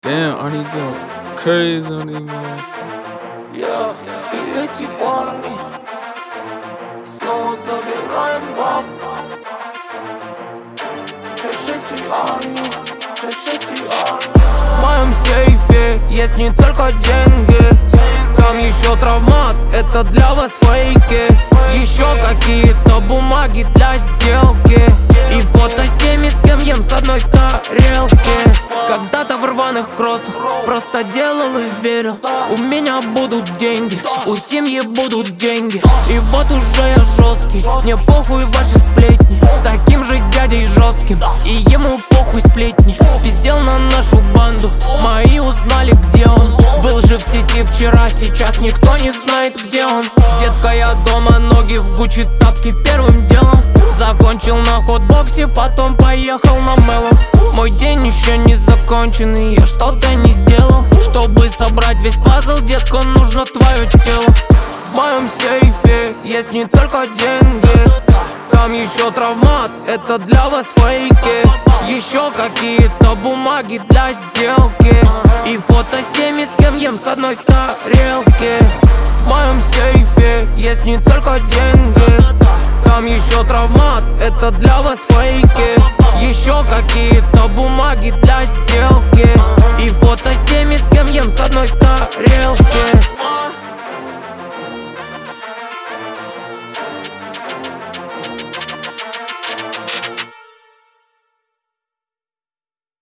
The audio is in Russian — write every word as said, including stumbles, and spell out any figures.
Damn, Arnie go crazy on these motherfuckers. Я и эти парни снова забираем баб. шесть шесть армию, шесть шесть армию. В моем сейфе есть не только деньги, там еще травмат, это для вас фейки. Еще какие-то бумаги для сделки и фото с теми, с кем ем с одной тарелки. Когда-то в рваных кроссах просто делал и верил, у меня будут деньги, у семьи будут деньги. И вот уже я жесткий, мне похуй ваши сплетни, с таким же дядей жестким, и ему похуй сплетни. Пиздел на нашу банду, мои узнали, где он. Был же в сети вчера, сейчас никто не знает, где он. Детка, я дома, ноги в Гуччи, тапки первым делом. Закончил на хотбоксе, потом поехал на Мэллоу. Мой день еще не закончен, и я что-то не сделал. Чтобы собрать весь пазл, детка, нужно твое тело. В моем сейфе есть не только деньги, там еще травмат, это для вас фейки. Еще какие-то бумаги для сделки и фото с теми, с кем ем с одной тарелки. В моем сейфе есть не только деньги, там еще травмат, это для вас фейки. Еще какие-то бумаги для сделки и фото с теми, с кем ем с одной тарелки.